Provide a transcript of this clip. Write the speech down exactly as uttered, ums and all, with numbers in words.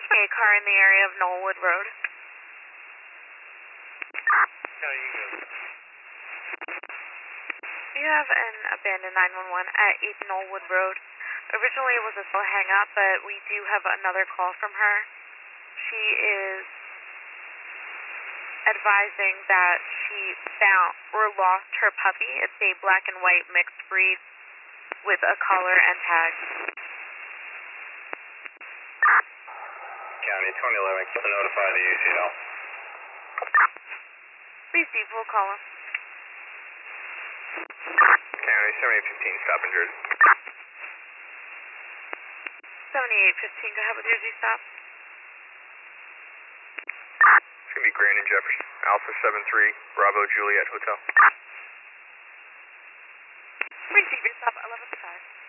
A car in the area of Knollwood Road. No, you go. You have an abandoned nine one one at eighth Knollwood Road. Originally it was a slow hang up, but we do have another call from her. She is advising that she found or lost her puppy. It's a black and white mixed breed with a collar and tag. County twenty eleven, to notify the A C L. Receive, we'll call him. County seventy-eight fifteen, stop in Jersey. seventy-eight fifteen, go ahead with your Z-stop. It's going to be Grand and Jefferson. Alpha seven three, Bravo Juliet Hotel. Receive your stop at eleven five.